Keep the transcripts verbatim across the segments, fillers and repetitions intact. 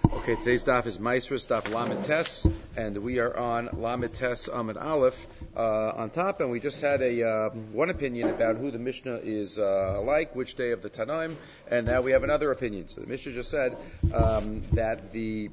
Okay, today's daf is Maisrus daf Lamed Tes, and we are on Lamed Tes Amud Aleph uh, on top, and we just had a uh, one opinion about who the Mishnah is uh, like, which day of the Tanaim, and now we have another opinion. So the Mishnah just said um, that the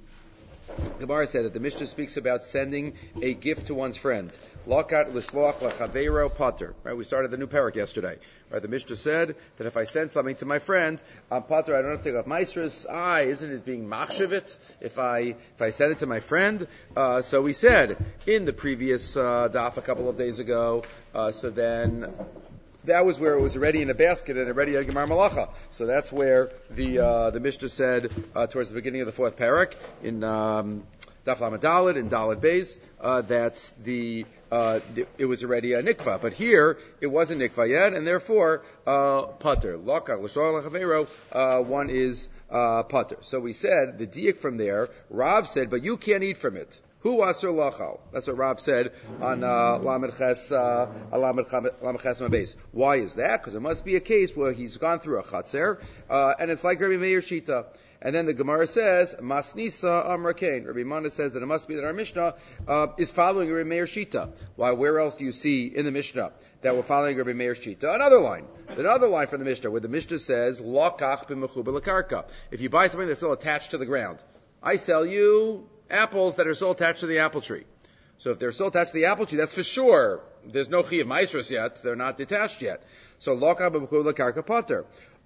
Gemara said that the Mishnah speaks about sending a gift to one's friend. Lakat l'shloach l'chaveiro pater. Right, we started the new parak yesterday. Right, the Mishnah said that if I send something to my friend, I'm pater. I don't have to take off maisrus. Ah, isn't it being machshavit if I if I send it to my friend? Uh, so we said in the previous uh, daf a couple of days ago. Uh, so then. That was where it was already in a basket and already a Gemar Malacha. So that's where the uh, the Mishnah said uh, towards the beginning of the fourth parak in um, Daf Lamed Daled in Daled Beis uh, that the, uh, the it was already a nikva, but here it wasn't nikva yet, and therefore uh, pater Laka l'shor l'chaveiro uh one is uh, pater. So we said the diak from there. Rav said, but you can't eat from it. Who aser lachal? That's what Rav said on uh, Lamed Ches uh, Lamed Ches Mabes. Why is that? Because it must be a case where he's gone through a chatzer, uh, and it's like Rabbi Meir Shita. And then the Gemara says, Masnisa Amrakain. Rabbi Mana says that it must be that our Mishnah uh, is following Rabbi Meir Shita. Why? Where else do you see in the Mishnah that we're following Rabbi Meir Shita? Another line. Another line from the Mishnah where the Mishnah says, Lakach b'mechuba l'karka. If you buy something that's still attached to the ground, I sell you apples that are still attached to the apple tree. So if they're still attached to the apple tree, that's for sure. There's no chi of maisrus yet. They're not detached yet. So loka b'mekul karka pater.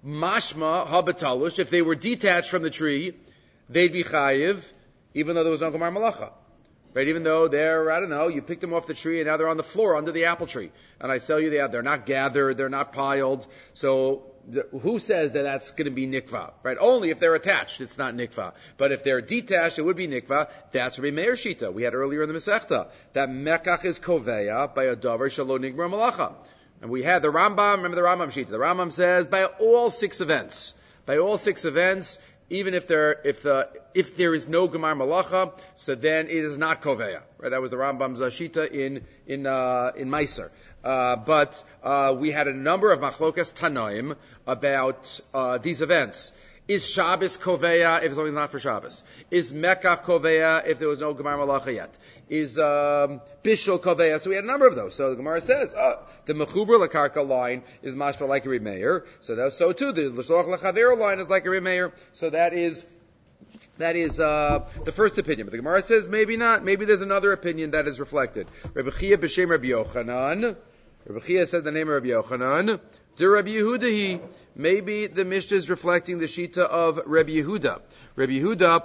Mashma habatalush. If they were detached from the tree, they'd be chayiv, even though there was no gemar malacha. Right? Even though they're, I don't know, you picked them off the tree and now they're on the floor under the apple tree. And I sell you the apple. They're not gathered. They're not piled. So who says that that's going to be nikva? Right? Only if they're attached, it's not nikva. But if they're detached, it would be nikva. That's Rabbi Meir Shita. We had earlier in the Masechta that mekach is koveya by a davar shalo nigmar malacha. And we had the Rambam. Remember the Rambam Shita? The Rambam says by all six events, by all six events, even if there if the if there is no gemar malacha, so then it is not koveya. Right? That was the Rambam's Shita in in uh, in Meiser. Uh, but uh, we had a number of machlokas tanoim about uh, these events. Is Shabbos koveya if something's not for Shabbos? Is Mekach koveya if there was no Gemar Malacha yet? Is um, Bishul koveya? So we had a number of those. So the Gemara says uh, the Mechuber Lakarka line is mashma like a Reb Meir. So that's so too. The L'Shloach L'Chaver line is like a Reb Meir. So that is That is uh, the first opinion. But the Gemara says maybe not. Maybe there's another opinion that is reflected. Rabbi Chia b'shem Rabbi Yochanan. Rabbi Chia said the name of Rabbi Yochanan. De Rabbi Yehuda. Maybe the Mishnah is reflecting the Shita of Rabbi Yehuda. Rabbi Yehuda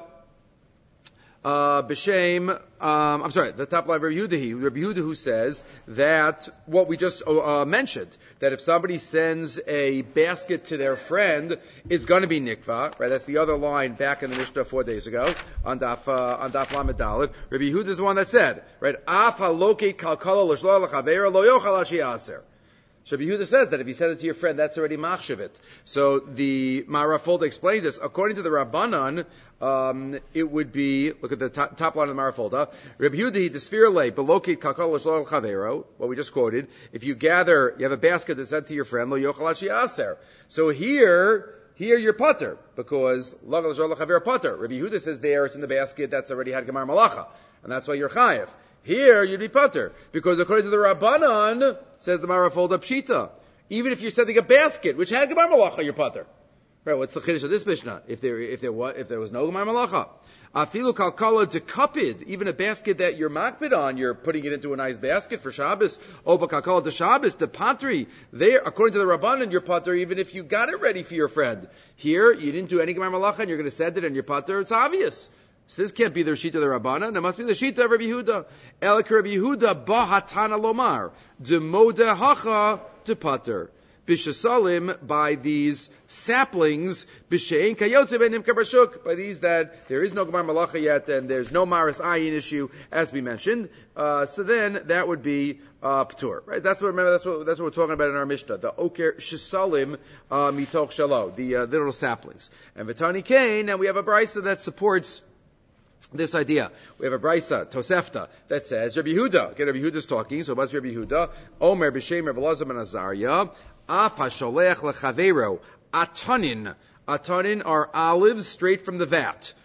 uh, b'shem. Um, I'm sorry. The top line of Rabbi Yehuda. Rabbi Yehuda who says that what we just uh, mentioned, that if somebody sends a basket to their friend, it's going to be nikva, right? That's the other line back in the Mishnah four days ago on Daf uh, on Daf Lamed Daled. Rabbi Yehuda is the one that said, right? Af haloke kalkala l'shloach l'chaveira lo yochal ashi aser. Rabbi Yehuda says that if you send it to your friend, that's already machshavit. So the Marafolda explains this. According to the Rabbanan, um, it would be, look at the top, top line of the Marafolda, Rabbi Yehuda, the sphere lay, belocate kakal l'shloach l'chaveiro, what we just quoted, if you gather, you have a basket that's sent to your friend, lo yochal ashi aser. So here, here you're pater, because lo l'shloach l'chaveiro pater. Rabbi Yehuda says there, it's in the basket, that's already had gemar malacha, and that's why you're chayev. Here, you'd be pater. Because according to the Rabbanan, says the Marafolda Pshita, even if you're sending a basket, which had Gemar Malacha, you're pater. Right, what's the chiddush of this Mishnah? If there, if there was, if there was no Gemar Malacha. Afilu kalkala dekapid, even a basket that you're makpid on, you're putting it into a nice basket for Shabbos. Oba kalkala de Shabbos, de patri. There, according to the Rabbanan, you're pater even if you got it ready for your friend. Here, you didn't do any Gemar Malacha and you're going to send it and you're pater, it's obvious. So this can't be the Shita of the Rabbanan. It must be the Shita of Rabbi Yehuda. Elik Rabbi Yehuda bahatana lomar de moda hacha de pater bishasalim by these saplings b'shein kayotze benim kabashuk by these that there is no gemar malacha yet and there's no maris ayin issue as we mentioned. Uh, so then that would be uh, ptur, right? That's what remember. That's what that's what we're talking about in our Mishnah. The oker shisalim uh, mitoch shalo, the uh, little saplings. And v'tani kain, and we have a brisa that supports this idea. We have a brisa, Tosefta, that says, Rabbi Yehuda, okay, Rabbi Yehuda's talking, so what's Rabbi Yehuda? Omer b'shem Rabbi Elazar ben Azariah, af hasholech lechaveiro, atanin. Atanin are olives straight from the vat.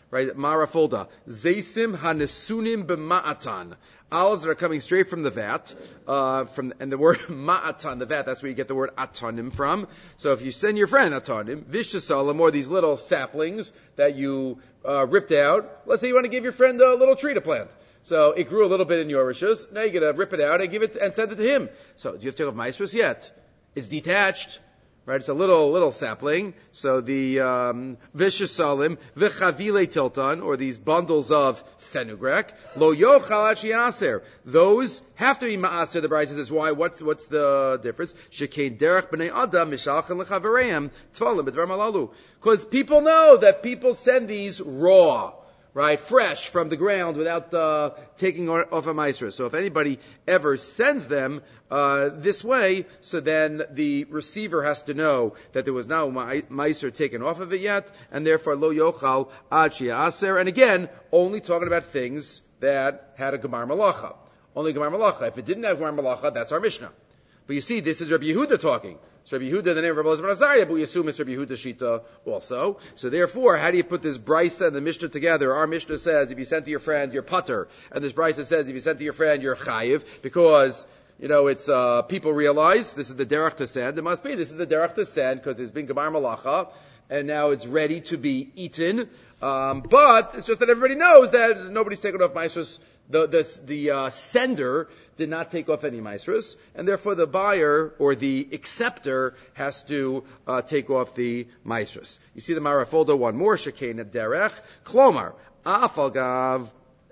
right? Marafulda. Zaysim hanesunim b'ma'atan. Olives that are coming straight from the vat, uh, from, and the word ma'atan, the vat, that's where you get the word atanim from. So if you send your friend atanim, vishtasalim, or these little saplings that you, uh, ripped out, let's say you want to give your friend a little tree to plant. So it grew a little bit in your rishus, now you're going to rip it out and give it, and send it to him. So do you have to take off maestros yet? It's detached. Right, it's a little, little sapling. So the, um, vishasalim, v'chavile tilton, or these bundles of fenugreek, lo yochal aser. Those have to be ma'aser, the Brisa says. Why? What's, what's the difference? Shekein derech b'nei adam, mishalchan l'chavereim, tvalim b'dvar malalu. Because people know that people send these raw, right, fresh from the ground without uh, taking off a maestro. So if anybody ever sends them uh, this way, so then the receiver has to know that there was no maestro taken off of it yet, and therefore lo yochal ad she'aser. And again, only talking about things that had a gemar malacha. Only gemar malacha. If it didn't have gemar malacha, that's our Mishnah. But you see, this is Rabbi Yehuda talking. It's Rabbi Yehuda, the name of Rabbi Elazar ben Azariah, but we assume it's Rabbi Yehuda Shita also. So therefore, how do you put this Brisa and the Mishnah together? Our Mishnah says, if you send to your friend, you're putter. And this Brisa says, if you send to your friend, you're chayiv. Because, you know, it's, uh, people realize this is the derech to send. It must be, this is the derech to send, because there's been gemar malacha, and now it's ready to be eaten. Um, but it's just that everybody knows that nobody's taken off maestros. The the, the uh, sender did not take off any maestros, and therefore the buyer or the acceptor has to uh, take off the maestros. You see the Marafolda one more shekein derech klomar afalgav.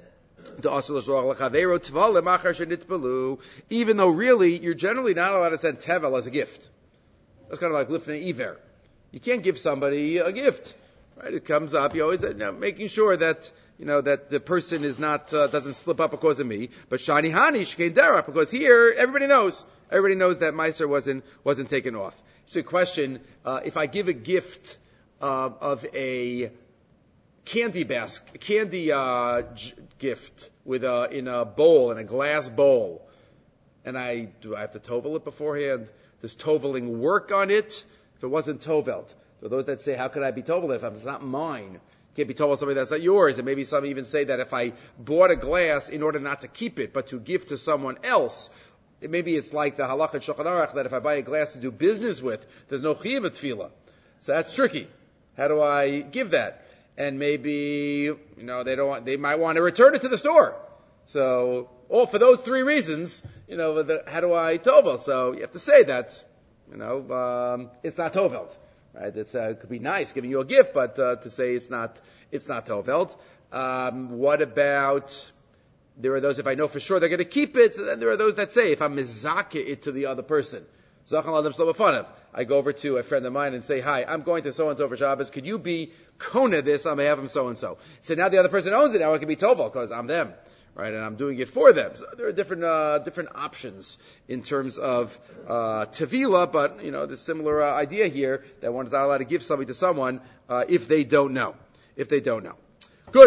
Even though really you're generally not allowed to send tevel as a gift. That's kind of like lifnei iver. You can't give somebody a gift, right? It comes up. You always you know, making sure that you know that the person is not uh, doesn't slip up because of me. But shani hani shkein derech, because here everybody knows. Everybody knows that meiser wasn't wasn't taken off. So, a question: uh, if I give a gift uh, of a candy basket, candy uh, j- gift with a in a bowl, in a glass bowl, and I do I have to tovel it beforehand? Does toveling work on it? If it wasn't tovelt. So those that say, how could I be tovel if it's not mine? You can't be tovel somebody that's not yours. And maybe some even say that if I bought a glass in order not to keep it, but to give to someone else, maybe it's like the halakha Shulchan Aruch that if I buy a glass to do business with, there's no chiyuv tefillah. So that's tricky. How do I give that? And maybe, you know, they don't want, they might want to return it to the store. So, all for those three reasons, you know, the, how do I tovel? So you have to say that, you know, um, it's not tovelt, right? It's, uh, it could be nice giving you a gift, but, uh, to say it's not, it's not tovelt. Um, what about, there are those, if I know for sure they're going to keep it, so then there are those that say, if I'm mizake it to the other person, I go over to a friend of mine and say, hi, I'm going to so-and-so for Shabbos, could you be kona this on behalf of so-and-so? So now the other person owns it, now it can be tovel, because I'm them. Right, and I'm doing it for them. So there are different uh, different options in terms of uh, tevila, but you know the similar uh, idea here that one is not allowed to give something to someone uh, if they don't know. If they don't know, good.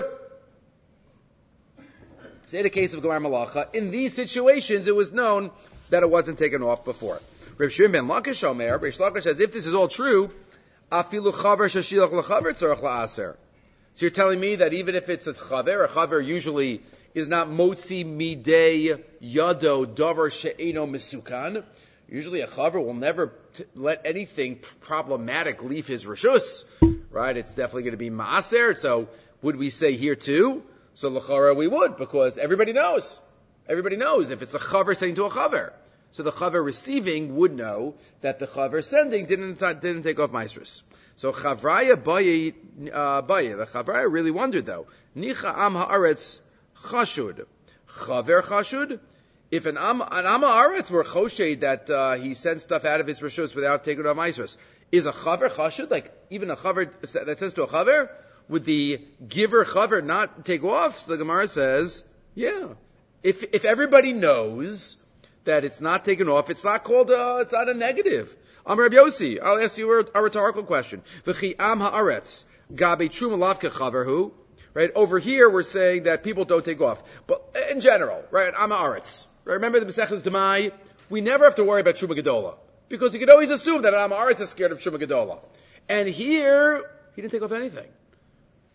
Say the case of Gemar Malacha. In these situations, it was known that it wasn't taken off before. Reb Shimon ben Lakish Omer, Reb Lakish says, if this is all true, afilu chaver shashilach lechaver tzarich la'aser. So you're telling me that even if it's a chaver, a chaver usually is not motzi midei yado davar she'eno misukan. Usually a chaver will never t- let anything problematic leave his reshus, right? It's definitely going to be maaser. So would we say here too? So l'chara we would, because everybody knows. Everybody knows if it's a chaver sending to a chaver. So the chaver receiving would know that the chaver sending didn't didn't take off maestros. So chavraya baye uh, baye. The chavraya really wondered though. Nicha am haaretz chashud, chaver chashud. If an am an am haaretz were choshed that uh, he sent stuff out of his reshus without taking off maestros, is a chaver chashud, like even a chaver that says to a chaver, would the giver chaver not take off? So the Gemara says, yeah. If if everybody knows that it's not taken off, it's not called a, it's not a negative. Amar Rabbi Yossi, I'll ask you a, a rhetorical question. V'chi am haaretz gabe truma lavka chaverhu. Right over here, we're saying that people don't take off, but in general, right? Am haaretz. Right? Remember the Maseches Demai? We never have to worry about truma gedola because you could always assume that an am haaretz is scared of truma gedola. And here, he didn't take off anything.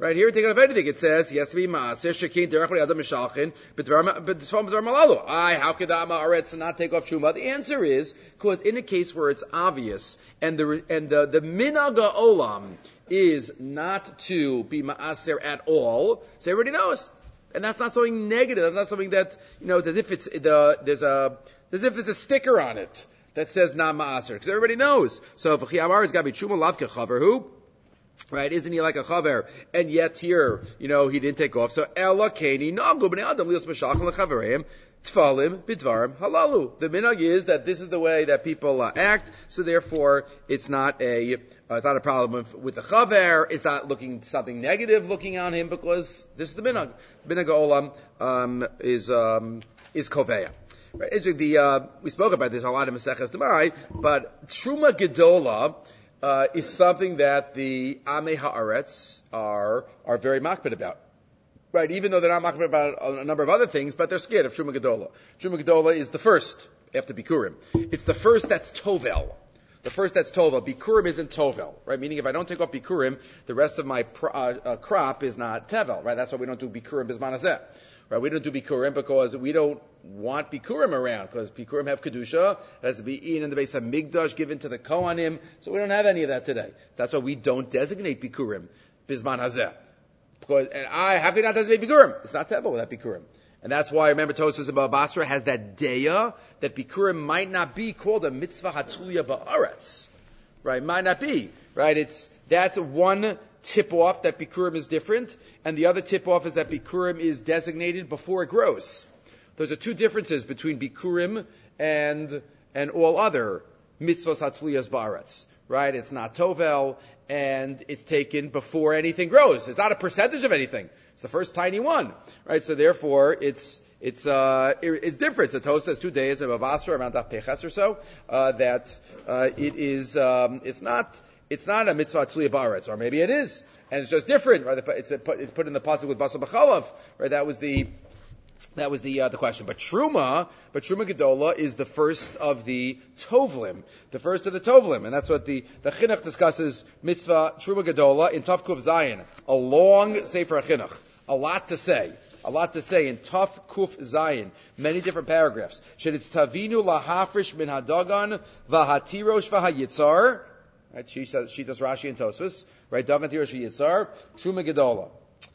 Right here, take out of anything. It says he has to be maaser shekin derech adam mishalchin b'dvar b'dvar malalu. I how could the Amaretz not take off truma? The answer is because in a case where it's obvious and the and the the minhag olam is not to be maaser at all, so everybody knows, and that's not something negative. That's not something that you know. It's as if it's the there's a as if there's a sticker on it that says not maaser because everybody knows. So if Amar is got to be truma lavke chaver who. Right? Isn't he like a chaver? And yet here, you know, he didn't take off. So, Ella Kani, Nagu b'nei Adam, lios meshachim lechavereim, tfalim, bidvarim, halalu. The minhag is that this is the way that people uh, act, so therefore, it's not a, uh, it's not a problem with, with the chaver, it's not looking, something negative looking on him, because this is the minhag. Minhag olam, um, is, um, is koveya. Right? The, uh, we spoke about this a lot in Maseches Demai, but Truma Gedola, Uh, is something that the Amei Haaretz are are very makbid about, right? Even though they're not makbid about a number of other things, but they're scared of Truma Gedola. Truma Gedola is the first after Bikurim. It's the first that's Tovel. The first that's Tovel. Bikurim isn't Tovel, right? Meaning if I don't take off Bikurim, the rest of my pr- uh, uh, crop is not Tevel, right? That's why we don't do Bikurim Bizman Hazeh. Right, we don't do Bikurim because we don't want Bikurim around, because Bikurim have Kedusha, it has to be eaten in the base of Migdash, given to the Kohanim, so we don't have any of that today. That's why we don't designate Bikurim, Bizman Hazeh. Because, and I, how can you not designate Bikurim? It's not Teva without Bikurim. And that's why, remember, Tosfos about Basra has that Deya, that Bikurim might not be called a Mitzvah Hatulia Ba'aretz. Right, might not be. Right, it's, that's one tip-off that Bikurim is different, and the other tip-off is that Bikurim is designated before it grows. Those are two differences between Bikurim and and all other mitzvos hatzliyas ba'aretz. Right? It's not Tovel, and it's taken before anything grows. It's not a percentage of anything. It's the first tiny one. Right? So therefore, it's it's uh it, it's different. So Tos says two days of Avasra around Daf Peches or so uh, that uh, it is um, it's not. It's not a mitzvah tzliya ba'aretz, or maybe it is, and it's just different, right? It's, a, it's put in the pasuk with basar b'chalav, right? That was the that was the uh, the question. But truma, but truma gedola is the first of the tovlim, the first of the tovlim, and that's what the the chinuch discusses mitzvah truma gedola in Tov Kuf Zayin, a long sefer chinuch, a lot to say. A lot to say in Tov Kuf Zayin, many different paragraphs. Sheditz tavinu lahafrish min hadagan v'hatirosh v'hayitzar. Right, she says, she does Rashi and Tosfos. Right, Dagan Tirosh Yitzar, Truma Gedola.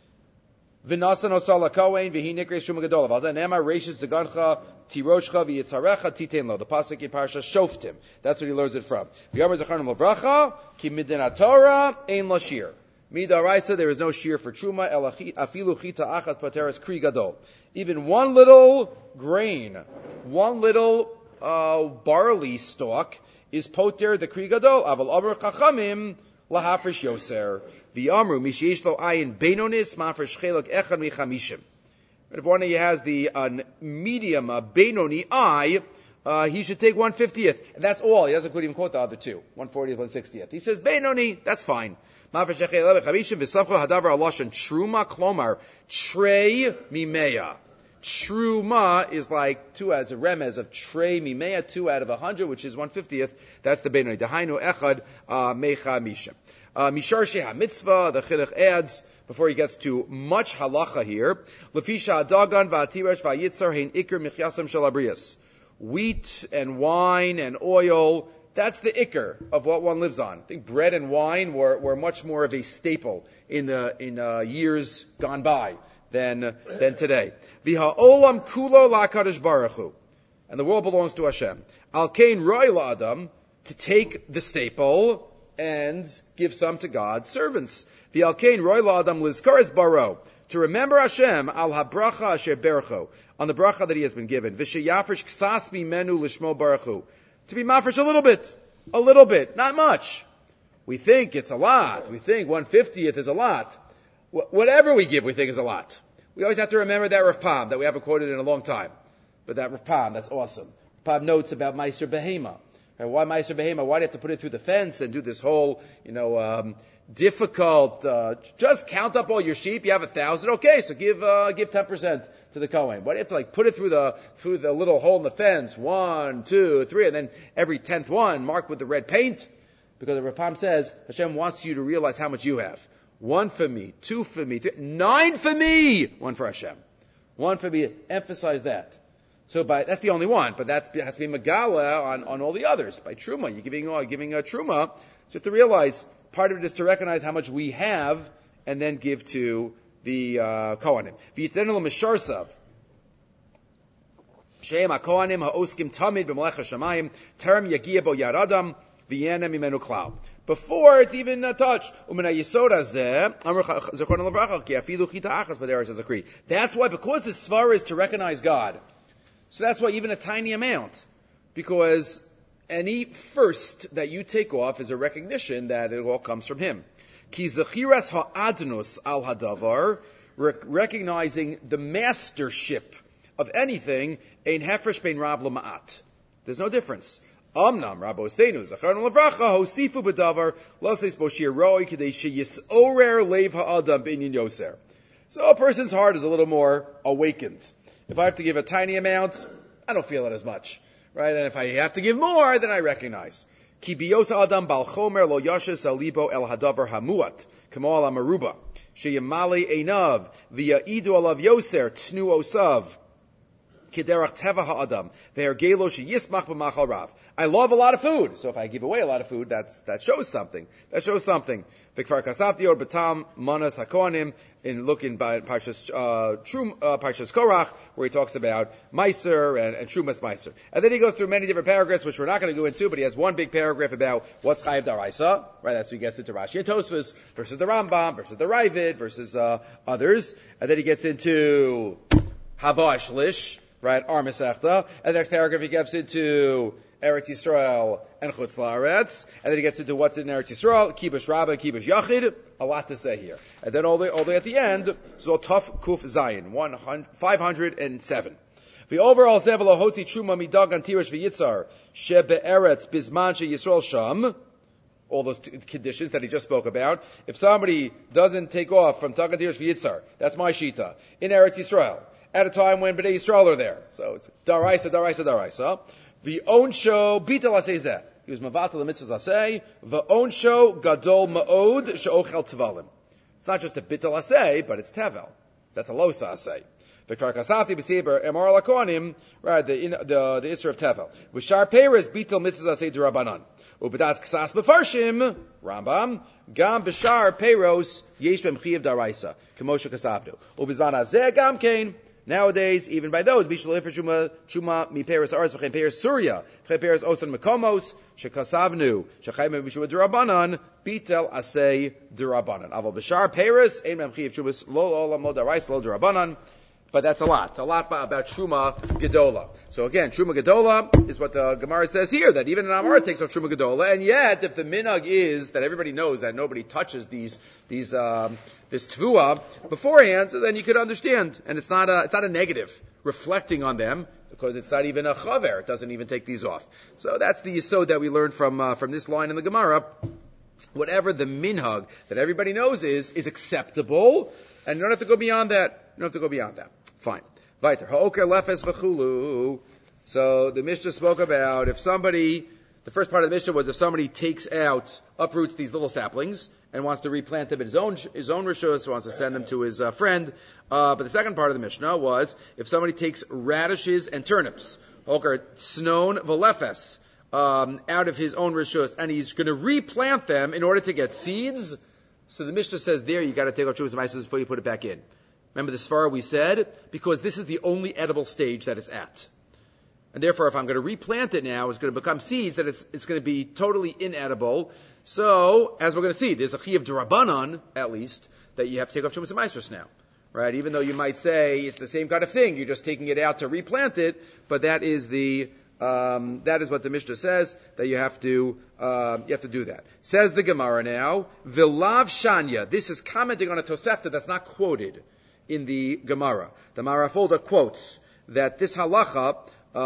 V'nasan otzal kohen v'hi nikres Truma Gedola. V'alzeh nema reishis degancha tiroshcha v'yitzarecha titen lo. The pasuk in Parsha Shoftim. That's what he learns it from. V'yomer zacharnim l'bracha ki midin Torah ein lo shir. Midaraisa, there is no shir for Truma. Afilu chita achas pateras kri gadol. Even one little grain, one little uh, barley stalk is poter the kri gadol. Aval amar chachamim lahafresh yoser. V'amru misheyesh lo ayin beinonis mafresh chelak echad michamishim. If one of you has the uh, medium uh, benoni eye, uh, he should take one fiftieth. And that's all. He doesn't even quote the other two, one fortieth, one sixtieth. He says benoni, that's fine. Mafresh chelak michamishim v'samcha hadavar aloshan truma klomar trei mimeya. Truma is like two as a remez of trei mimea, two out of a hundred, which is one fiftieth. That's the benoni. Dahainu echad mecha misha. Mishar sheha mitzvah. The chinuch adds before he gets to much halacha here. Lefisha adagan va'atirash va'yitzar hein ikr michyasam shalabrias. Wheat and wine and oil. That's the ikr of what one lives on. I think bread and wine were, were much more of a staple in the in uh, years gone by than than today. V'ha'olam kulo la'kadosh baruch hu, and the world belongs to Hashem. Al kain roi la'adam, to take the staple and give some to God's servants. V'al kain roi la'adam lizkares baro, to remember Hashem al habracha asher bercho, on the bracha that He has been given. V'sheyafresh ksas mimenu lishmo baruch hu, to be mafresh a little bit, a little bit, not much. We think it's a lot. We think one fiftieth is a lot. Whatever we give, we think is a lot. We always have to remember that Rav Pam that we haven't quoted in a long time. But that Rav Pam, that's awesome. Rav Pam notes about Meiser Behema. And why Meiser Behema? Why do you have to put it through the fence and do this whole, you know, um, difficult, uh, just count up all your sheep. You have a thousand. Okay, so give, uh, give ten percent to the Kohen. Why do you have to like put it through the, through the little hole in the fence? One, two, three, and then every tenth one marked with the red paint? Because the Rav Pam says, Hashem wants you to realize how much you have. one for me, two for me, three, nine for me, one for Hashem. One for me, emphasize that. So by, that's the only one, but that has to be Megala on, on all the others. By Truma, you're giving, uh, giving a Truma, so you have to realize part of it is to recognize how much we have and then give to the uh, Kohanim. V'yitzenu l'misharsav. She'em ha-Kohanim ha'oskim tamid b'melech ha-shamayim terem yagia bo yaradam v'yenem imenu klal. Before it's even uh, touched. That's why, because the svara is to recognize God. So that's why even a tiny amount. Because any first that you take off is a recognition that it all comes from Him. Ki zechiras ha'adnus al hadavar, recognizing the mastership of anything, ein hefresh bein rav l'ma'at. There's no difference. Amnam Rabbo Seinu Zacharnu Levracha Hosifu B'Davar Loses Boshir Roi Kidei Sheyisorer Lev Ha'adam B'Inyan Yoser. So a person's heart is a little more awakened. If I have to give a tiny amount, I don't feel it as much, right? And if I have to give more, then I recognize. Ki Biyos Adam Bal Chomer Lo Yashes Alibo El Hadavar Hamuat Kamal Amaruba Sheyamali Einav V'Ya'idu Alav Yoser Tznu Osav. I love a lot of food, so if I give away a lot of food, that's, that shows something. That shows something. In look in Parshas uh, Trum, uh, Parshas Korach, where he talks about Meiser and, and Trumas Meiser, and then he goes through many different paragraphs, which we're not going to go into, but he has one big paragraph about what's Chayav Daraisa, right? That's where he gets into Rashi and Tosfos versus the Rambam versus the Ravid versus uh, others, and then he gets into Hava Shlish. Right, Ar Masechta, and the next paragraph he gets into Eretz Yisrael and Chutz La'aretz, and then he gets into what's in Eretz Yisrael, Kibush Rabbah, Kibush Yachid, a lot to say here. And then all the, all the way at the end, Zotaf Kuf Zayin, five hundred seven. The overall Zevelo Hotzi Truma Midag Antirish V'Yitzar, Shebe Eretz Bizman She Yisrael Sham, all those t- conditions that he just spoke about. If somebody doesn't take off from Tag Antirish V'Yitzar, that's my Shita, in Eretz Yisrael, at a time when B'nai Yisrael are there. So it's Daraisa, Daraisa, Daraisa. The Onsho, Bitel Aseh. He was Mavatal the Mitzvahs Aseh. The Onsho, Gadol Ma'od, She'ochel Tvalim. It's not just a Bitel Aseh, but it's Tevel. So that's a Losa Aseh. The Karkasati, B'Seber, Emor Lakonim, right, the, the, the Isra of Tevel. With Shar Peres, Bitel Mitzvahs Aseh D'Rabanan. Ubedas Ksas Mefarshim, Rambam, Gam B'Shar Peros, Yesh Bem Chiyav Daraisa. Kemosha Kasavdu. Ubizman Azeh Gam Kain. Nowadays, even by those, Bishul Efer Shuma, Shuma, Mi Peres Ars, V'chein Peres Surya, V'chein Peres Osan Mekomos, Shekasavnu, Shechayim Bishua D'Rabanan, Bitel Aseh D'Rabanan. Aval B'Shar Peres, Ein Mem Chiyav Shumas, Lo Olam Lo Darais, Lo D'Rabanan. But that's a lot. A lot about Truma Gedola. So again, Truma Gedola is what the Gemara says here, that even an Amar takes on Truma Gedola, and yet, if the minhag is that everybody knows that nobody touches these, these, um, this Tvua beforehand, so then you could understand. And it's not a, it's not a negative, reflecting on them, because it's not even a chaver. It doesn't even take these off. So that's the yesod that we learned from, uh, from this line in the Gemara. Whatever the minhag that everybody knows is, is acceptable, and you don't have to go beyond that. You don't have to go beyond that. Fine. Weiter. Ha'oker lefes v'chulu. So the Mishnah spoke about if somebody, the first part of the Mishnah was if somebody takes out, uproots these little saplings and wants to replant them in his own, his own rishus, wants to send them to his uh, friend. Uh, but the second part of the Mishnah was if somebody takes radishes and turnips, ha'oker snon v'lefes, um, out of his own rishus, and he's going to replant them in order to get seeds. So the Mishnah says there you got to take out Trumas Meiser before you put it back in. Remember the svara we said? Because this is the only edible stage that it's at. And therefore, if I'm going to replant it now, it's going to become seeds that it's, it's going to be totally inedible. So, as we're going to see, there's a Chiyav D'Rabanan, at least, that you have to take off Trumas Meiser now. Right? Even though you might say it's the same kind of thing, you're just taking it out to replant it, but that is the, um, that is what the Mishnah says, that you have to, uh, you have to do that. Says the Gemara now, Vilav Shanya. This is commenting on a Tosefta that's not quoted in the Gemara. The Marafolda quotes that this halacha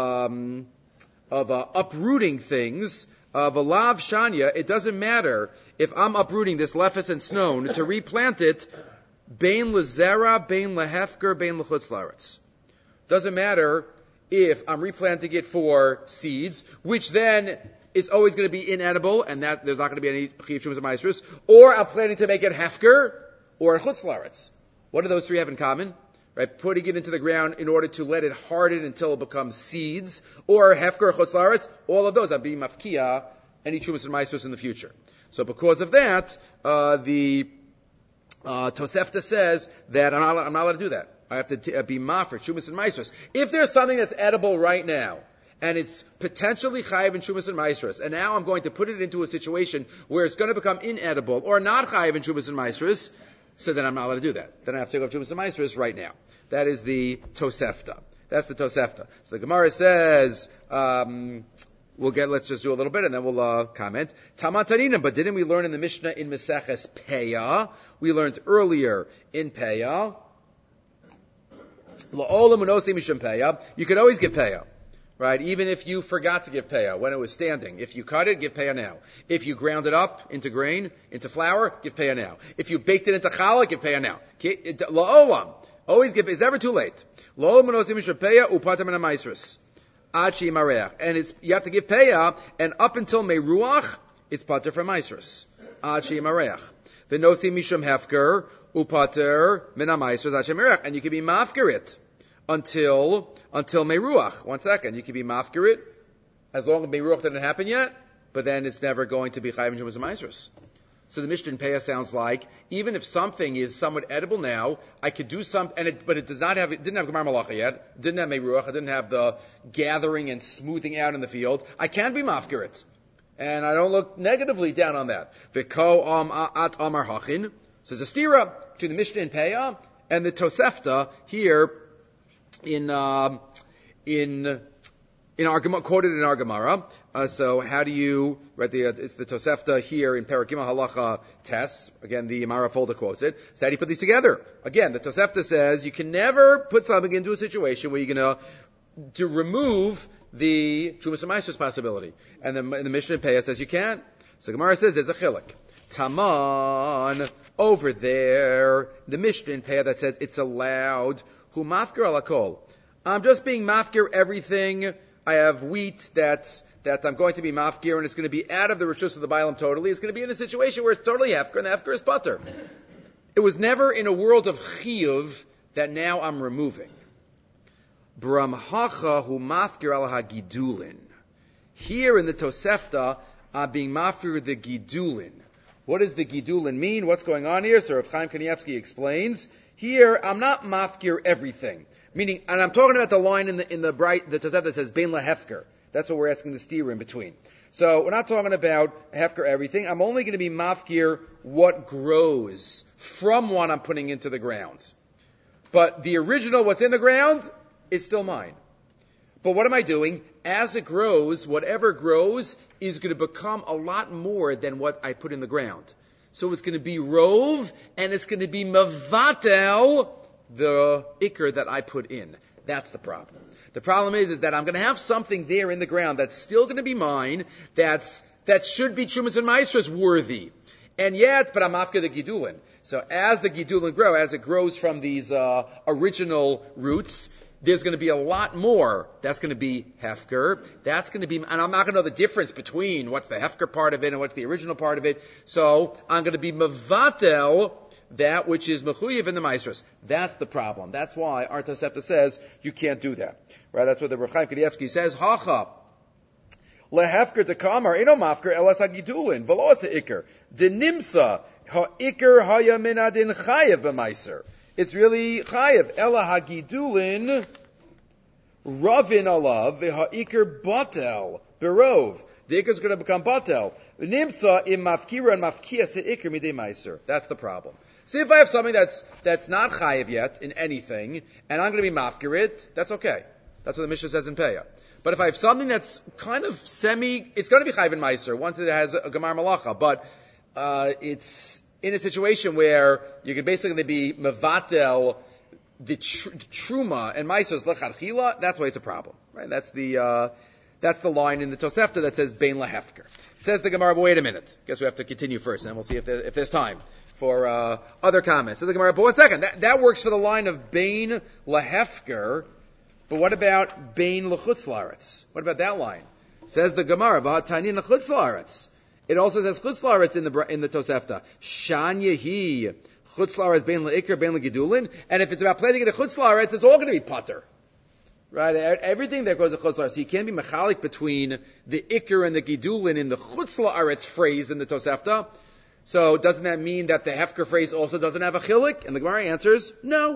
um, of uh, uprooting things, of a lav shanya, it doesn't matter if I'm uprooting this lefes and snon to replant it, bein lezera, bein lehefker, bein lechutz laretz. Doesn't matter if I'm replanting it for seeds, which then is always going to be inedible, and that there's not going to be any chiyuv shumas ma'asrus, or I'm planning to make it hefker, or chutz la'aretz. What do those three have in common? Right, putting it into the ground in order to let it harden until it becomes seeds, or hefker chutz la'aretz. All of those are being mafkia any trumas and maasros in the future. So because of that, uh, the uh, Tosefta says that I'm not, I'm not allowed to do that. I have to t- uh, be mafir trumas and maasros. If there's something that's edible right now, and it's potentially chayiv in trumas and maasros, and now I'm going to put it into a situation where it's going to become inedible or not chayiv in trumas and maasros, so then I'm not allowed to do that. Then I have to take off trumas and maasros right now. That is the Tosefta. That's the Tosefta. So the Gemara says, um, we'll get, let's just do a little bit and then we'll uh, comment. Tamataninim, but didn't we learn in the Mishnah in Meseches Peah? We learned earlier in Peah. La'olam unosi mishum Peah. You could always give Peah. Right? Even if you forgot to give Peah when it was standing. If you cut it, give Peah now. If you ground it up into grain, into flour, give Peah now. If you baked it into challah, give Peah now. La'olam. Always give, it's never too late. La'olam unosi mishum Peah upatam min ha'maisros. Ad she'im hareach. And it's, you have to give Peah, and up until Meruach, it's pater from maisros. Ad she'im hareach. V'nosi mishum hefker upater min ha'maisros ad she'im hareach. And you can be mafker it. Until, until Meruach. One second. You can be mafkirit as long as Meruach didn't happen yet, but then it's never going to be Chayim Shumas and Maasros. So the Mishnah in Peah sounds like, even if something is somewhat edible now, I could do something, and it, but it does not have, it didn't have Gemar Malacha yet, didn't have Meruach, it didn't have the gathering and smoothing out in the field. I can be mafkirit. And I don't look negatively down on that. V'ko am at amar hachin. So there's a stira between the Mishnah in Peah and the Tosefta here, in um, in in our quoted in our Gemara. Uh, so how do you right? The uh, it's the Tosefta here in Parakim Halacha tests. Again, the Gemara folder quotes it. So how do you put these together? Again, the Tosefta says you can never put something into a situation where you're gonna to remove the Trumas and Maasros possibility, and the, and the Mishnah in Peah says you can. So Gemara says there's a chilek. Taman over there, the Mishnah in Peah that says it's allowed. Hu mafkir alakol. I'm just being mafkir everything. I have wheat that's, that I'm going to be mafkir, and it's going to be out of the rishus of the Bailam totally. It's going to be in a situation where it's totally hefker, and the hefker is butter. It was never in a world of chiyuv that now I'm removing. Bramhacha hu mafkir al hagidulin. Here in the Tosefta, I'm being mafkir the gidulin. What does the gidulin mean? What's going on here? So Rav Chaim Kanievsky explains. Here, I'm not mafkir everything. Meaning, and I'm talking about the line in the, in the bright, the Tosefta that says, Bein lahefker. That's what we're asking the steer in between. So, we're not talking about hefker everything. I'm only going to be mafkir what grows from what I'm putting into the ground. But the original, what's in the ground, is still mine. But what am I doing? As it grows, whatever grows is going to become a lot more than what I put in the ground. So it's going to be rove, and it's going to be mavatel, the ikr that I put in. That's the problem. The problem is, is that I'm going to have something there in the ground that's still going to be mine, that's, that should be Trumas and Maasros worthy. And yet, but I'm after the gidulin. So as the gidulin grow, as it grows from these uh, original roots, there's going to be a lot more. That's going to be hefker. That's going to be, and I'm not going to know the difference between what's the hefker part of it and what's the original part of it. So I'm going to be mavatel, that which is mechuyev in the maasros. That's the problem. That's why our Tosefta says you can't do that. Right? That's what the Rav Chaim Kanievsky says. Hacha. Lehefker tekamar eno mafker elas hagidulin v'lo asa ikr. Denimsa ha'ikr haya min adin chayev b'maiser. It's really chayev. Ela hagidulin ravin alav v'ha'ikr batel berov. The ikr is going to become batel. Nimsa im mafkira and mafkia se'ikr midei maiser. That's the problem. See, if I have something that's that's not chayev yet in anything, and I'm going to be mafkirit, that's okay. That's what the Mishnah says in Peah. But if I have something that's kind of semi, it's going to be chayev in maiser once it has a gemar malacha. But uh, it's in a situation where you could basically be mevatel the tr- truma and maisos lechatchila. That's why it's a problem, right? That's the uh, that's the line in the Tosefta that says bein lahefker. Says the Gemara, but wait a minute. Guess we have to continue first, and we'll see if, there, if there's time for uh, other comments. So the Gemara, but one second. That, that works for the line of bein lahefker. But what about bein lechutz laaretz? What about that line? Says the Gemara, v'hatanin lechutz laaretz. It also says chutz laaretz in the in the Tosefta. Shan yehi Chutz la'aretz bein le'ikr bein le'gidulin. And if it's about planting in a chutz la'aretz, it's all going to be pater. Right? Everything that goes to chutz la'aretz. So you can't be mechalik between the ikr and the gidulin in the chutz la'aretz phrase in the Tosefta. So doesn't that mean that the hefker phrase also doesn't have a chilik? And the Gemara answers, no.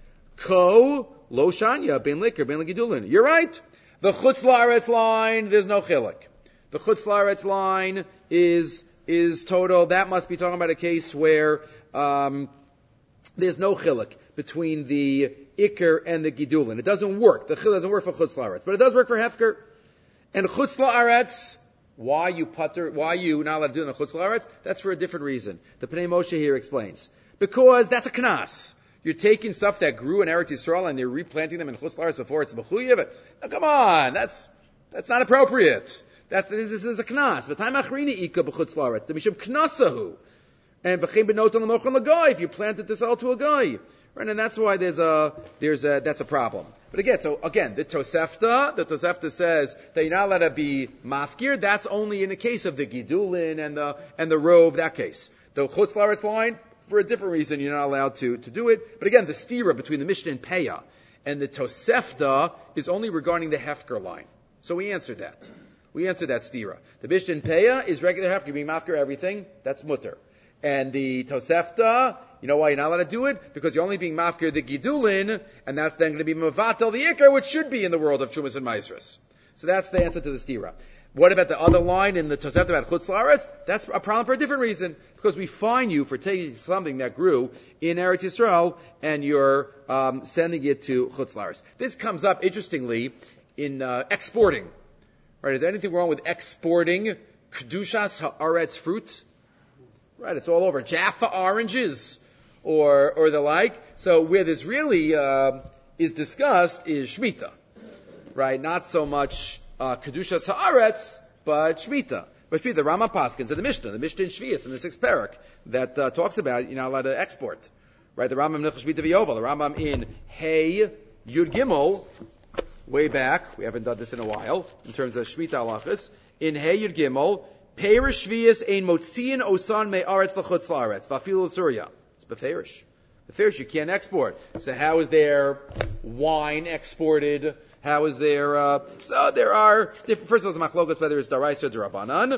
Ko lo shanya bein le'ikr bein le'gidulin. You're right. The chutz la'aretz line, there's no chilik. The chutz la'aretz line is is total. That must be talking about a case where um, there's no chilik between the ikr and the gidulin. It doesn't work. The chilik doesn't work for chutz la'aretz, but it does work for hefker. And chutz la'aretz, why you putter, why you not allowed to do it in a chutz la'aretz? That's for a different reason. The Pnei Moshe here explains. Because that's a knas. You're taking stuff that grew in Eretz Yisrael and you're replanting them in chutz la'aretz before it's mechuyev. Now come on, that's that's not appropriate. That's, this is a knas. V'tayim achrini ika b'chutz la'aretz. The mishum knasahu. And v'chein b'noton l'mochon l'goy. If you planted this all to a guy. Right, and that's why there's a, there's a, that's a problem. But again, so again, the Tosefta, the Tosefta says that you're not allowed to be mafkir. That's only in the case of the Gidulin and the, and the Rove, that case. The Chutz La'aretz line, for a different reason, you're not allowed to, to do it. But again, the stira between the Mishnah and Peah and the Tosefta is only regarding the Hefker line. So we answered that. We answered that stira. The Mishnah and Peah is regular Hefker, being mafkir everything. That's mutter. And the Tosefta, you know why you're not allowed to do it? Because you're only being mafkir the gidulin, and that's then going to be mavatel the ikar, which should be in the world of Chumas and Maisras. So that's the answer to the stira. What about the other line in the Tosefta about chutz la'aretz? That's a problem for a different reason. Because we fine you for taking something that grew in Eretz Yisrael, and you're um, sending it to chutz la'aretz. This comes up, interestingly, in uh, exporting. Right? Is there anything wrong with exporting kedushas ha'aretz fruit? Right, it's all over. Jaffa oranges, or or the like. So where this really uh, is discussed is Shemitah, right? Not so much uh, Kedushas Haaretz, but Shemitah. But Shemitah, the Rambam Paskins and the Mishnah, the Mishnah in Shvius in the sixth parak that uh, talks about you're not allowed to export, right? The Rambam Nechel Shemitah V'Yovel, the Rambam in Hey Yud Gimel, way back. We haven't done this in a while in terms of Shemitah halachas. In Hey Yud Gimel. Perish shvius ein motziin osan me'aretz l'chutz la'aretz v'afilu l'surya. It's beferish. Beferish you can't export. So how is there wine exported? How is there? Uh, so there are different. First of all, it's machlokas whether it's daraisa or darabanan,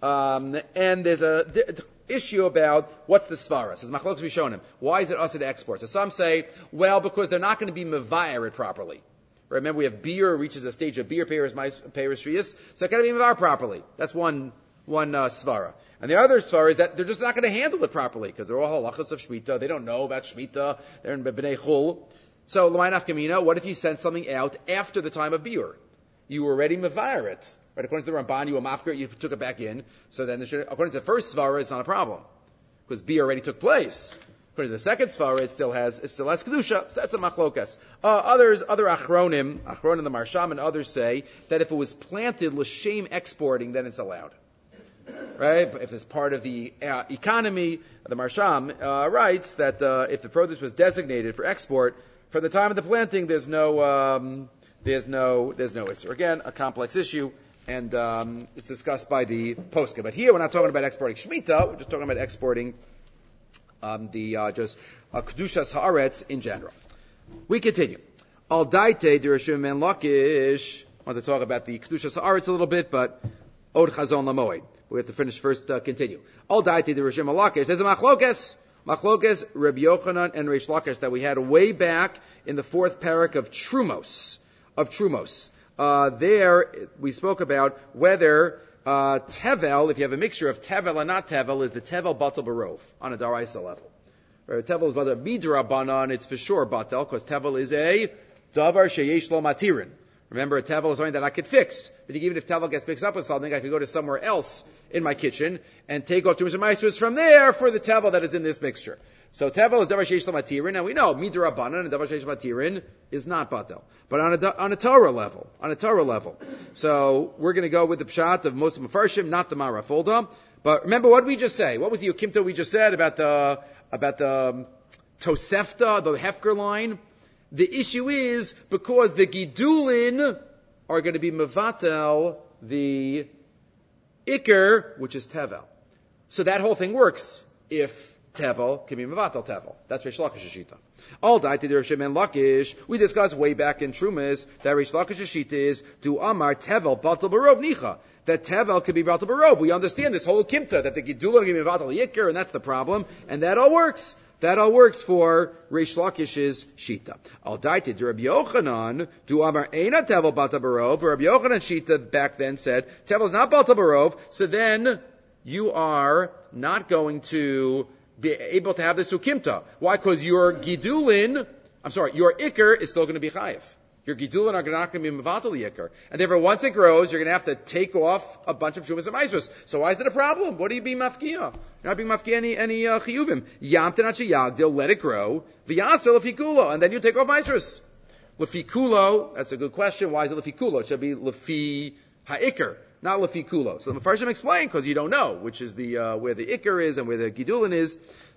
um, and there's a the, the issue about what's the svara. So machlokas we shown him. Why is it also to export? So some say, well, because they're not going to be mevayer it properly. Remember, we have beer reaches a stage of beer payers payers shvius, so it got to be mevayer properly. That's one. One uh, svara. And the other svara is that they're just not going to handle it properly because they're all halachas of Shemitah. They don't know about Shemitah. They're in B'nai Chul. So, l'may nafkamina, what if you send something out after the time of Biur? You were already mevayer it. Right? According to the Ramban, you were mafkir, you took it back in. So then, should, according to the first svara, it's not a problem. Because Biur already took place. According to the second svara, it still has, it still has kedusha. So that's a machlokas. Uh, others, other achronim, achronim the Marsham and others say that if it was planted l'shem exporting, then it's allowed. Right? If it's part of the uh, economy, the Marsham uh, writes that uh, if the produce was designated for export, from the time of the planting, there's no, um, there's no, there's no issue. Again, a complex issue, and um, it's discussed by the posca. But here, we're not talking about exporting Shemitah. We're just talking about exporting um, the uh, just uh, kedushas haaretz in general. We continue. Al daite dereshim men lakish. I want to talk about the kedushas haaretz a little bit, but od chazon lamoed. We have to finish first, uh, continue. All daiti the Rishim Lakish. There's a machlokes, machlokes, Rabbi Yochanan and Reish Lakish that we had way back in the fourth parak of Trumos, of Trumos. Uh, there, we spoke about whether, uh, Tevel, if you have a mixture of Tevel and not Tevel, is the Tevel Batal Barov on a Daraisa level. Right? Tevel is Batal Midra Banan, it's for sure Batal, because Tevel is a Davar Sheyesh Lo Matirin. Remember, a tevel is something that I could fix. But even if tevel gets mixed up with something, I could go to somewhere else in my kitchen and take off Tumas and Maestros from there for the tevel that is in this mixture. So tevel is davar sheish l'matirin, and we know midrabanan and davar sheish l'matirin is not batel, but on a on a Torah level, on a Torah level. So we're going to go with the pshat of most Mefarshim, not the Marafolda. But remember what we just say. What was the Yukimta we just said about the about the um, Tosefta, the Hefker line? The issue is because the Gidulin are going to be Mevatel, the Iker, which is Tevel. So that whole thing works if tevel can be mevatel tevel. That's Reish Lakish's shita. All died to the Rishim and Lakish. We discussed way back in Trumas that Reish Lakish's shita is do amar tevel batel barov nicha. That tevel could be batel barov. We understand this whole kimta that the gidula can be mevatel yikr, and that's the problem, and that all works. That all works for Reish Lakish's shita. Al daite to Rabbi Yochanan, do amar eina tevel batel barov. Rabbi Yochanan shita back then said tevel is not batel barov. So then you are not going to be able to have this ukimta. Why? Because your gidulin, I'm sorry, your ikr is still going to be chayiv. Your gidulin are not going to be mevatel ikr, and therefore once it grows, you're going to have to take off a bunch of shumas and maisros. So why is it a problem? What are you being mafkia? You're not being mafkia any any uh, chiyuvim. Yamten yagdil, let it grow. V'yasel lefikulo, and then you take off maisros. Lefikulo, that's a good question. Why is it lefikulo? It should be lefi ha'ikr. Not lefi kulo. So the Mefarshim explain because you don't know which is the uh, where the ikr is and where the gidulin is.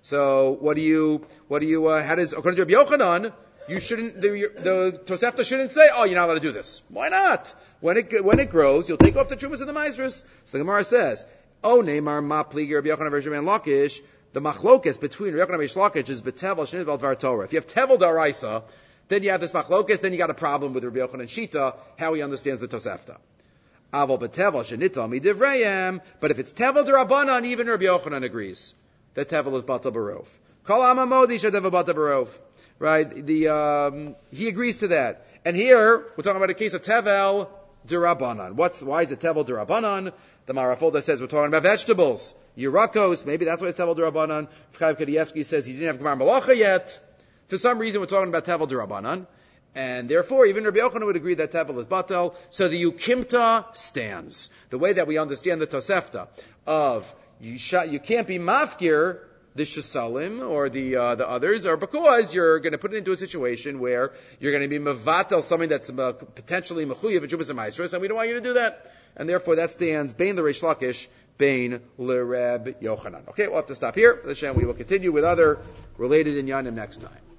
So what do you what do you uh, how does according to Rabbi Yochanan you shouldn't the, the Tosefta shouldn't say oh you're not allowed to do this. Why not? When it when it grows you'll take off the trumas and the maizros. So the Gemara says oh neimar ma pligi Rabbi Yochanan versus Rabbi Lakish the machlokes between Rabbi Yochanan and Reish Lakish is betevel shnei dvar Torah. If you have tevel daraisa then you have this machlokes then you got a problem with Rabbi Yochanan shita how he understands the Tosefta. Aval betevel shenitah midivrayim, but if it's tevel derabanan, even Rabbi Yochanan agrees that tevel is batel barov. Kol amamodi shadev batel barov, right? The um, he agrees to that. And here we're talking about a case of tevel derabanan. What's why is it tevel derabanan? The Marafolda says we're talking about vegetables, Yerakos. Maybe that's why it's tevel derabanan. Chaim Kadievsky says he didn't have Gemara Malacha yet. For some reason, we're talking about tevel derabanan. And therefore, even Rabbi Yochanan would agree that tevel is batel. So the ukimta stands. The way that we understand the Tosefta of you, sh- you can't be mafkir the shasalim or the uh, the others, or because you're going to put it into a situation where you're going to be mevatel something that's uh, potentially mechuyev v'jubas and maisros, and we don't want you to do that. And therefore, that stands bein the Reish Lakish, bein le Reb Yochanan. Okay, we'll have to stop here. We will continue with other related inyanim next time.